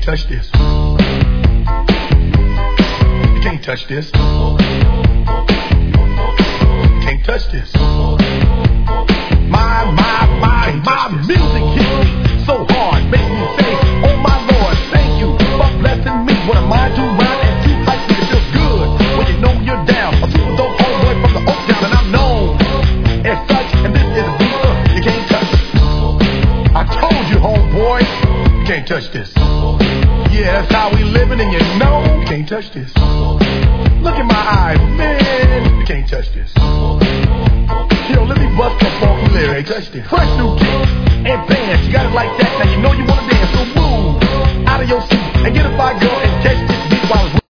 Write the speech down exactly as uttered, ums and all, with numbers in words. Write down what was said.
touch this. You can't touch this. Can't touch this. My, my, my, my music hits me so hard, makes me say, oh my Lord, thank you for blessing me. What am I to rhyme and too hype me? It feels good when you know you're down. A super dope homeboy from the Oak Town, and I'm known as such. And this is a beat uh, you can't touch. I told you, homeboy, you can't touch this. Yeah, that's how we living, and you know you can't touch this. Look in my eyes, man, you can't touch this. Yo, let me bust the funky lyrics. Fresh new kicks and bands, you got it like that.